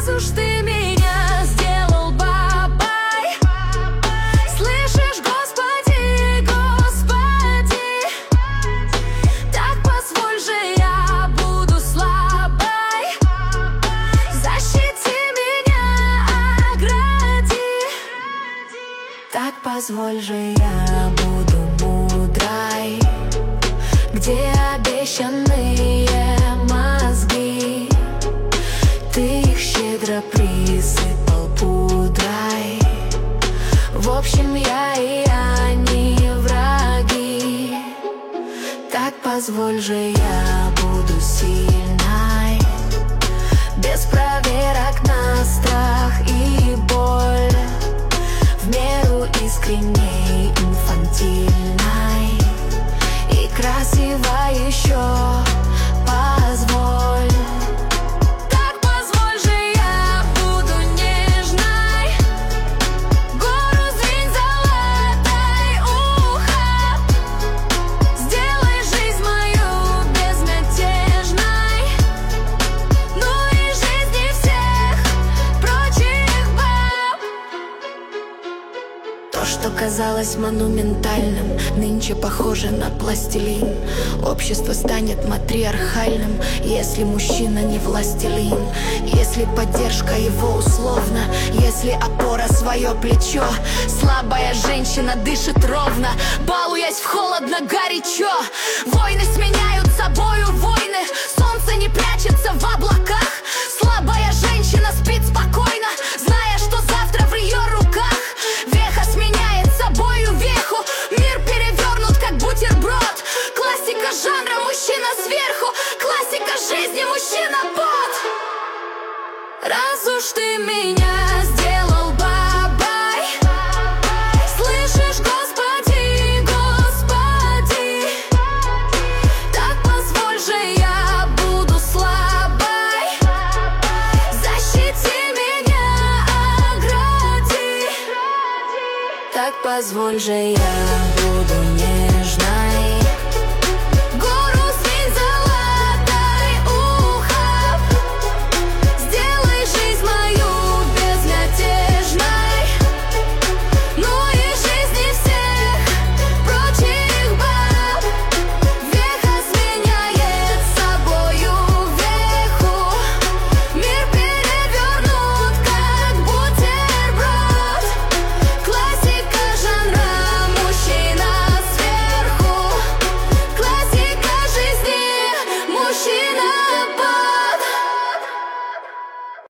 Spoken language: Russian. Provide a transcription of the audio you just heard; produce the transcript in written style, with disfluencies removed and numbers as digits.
Раз уж ты меня сделал бабай, слышишь, Господи, Господи, так позволь же я буду слабой, защити меня, огради. Так позволь же я буду мудрой, где обещанные мозги ты их щедро присыпал пудрой. В общем, я и они враги. Так позволь же я буду сильной, без проверок на страх и боль, в меру искренней, инфантильной и красиво еще. Позволь. Так позволь же я буду нежной, гору звень золотой уха, сделай жизнь мою безмятежной, ну и жизни всех прочих баб. То, что казалось монументальным, нынче похоже на пластилин. Общество станет матриархальным, если мужчина не властелин, если поддержка его условна, если опора свое плечо. Слабая женщина дышит ровно, балуясь в холодно горячо. Войны сменяют собою войны, солнце не прячется в облаках. Слабая женщина спит спокойно, зная, что завтра в ее руках. Веха сменяет собою веху, мир перевернут как бутерброд. Классика жанра, мужчина сверху, классика жизни, мужчина под. Раз уж ты меня сделал бабай, слышишь, Господи, Господи, так позволь же я буду слабой, защити меня, огради. Так позволь же я буду не